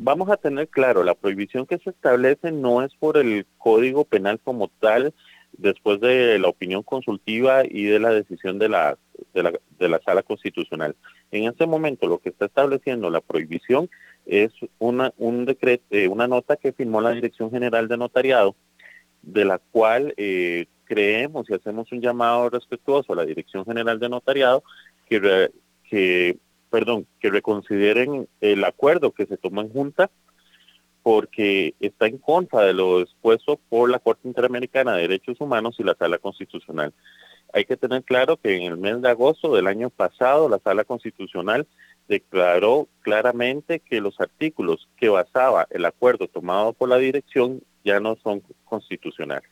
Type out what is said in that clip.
vamos a tener claro, la prohibición que se establece no es por el Código Penal como tal, después de la opinión consultiva y de la decisión de la Sala Constitucional. En este momento lo que está estableciendo la prohibición es un decreto, una nota que firmó la Dirección General de Notariado, de la cual creemos y hacemos un llamado respetuoso a la Dirección General de Notariado que reconsideren el acuerdo que se tomó en Junta, porque está en contra de lo expuesto por la Corte Interamericana de Derechos Humanos y la Sala Constitucional. Hay que tener claro que en el mes de agosto del año pasado la Sala Constitucional declaró claramente que los artículos que basaba el acuerdo tomado por la dirección ya no son constitucionales.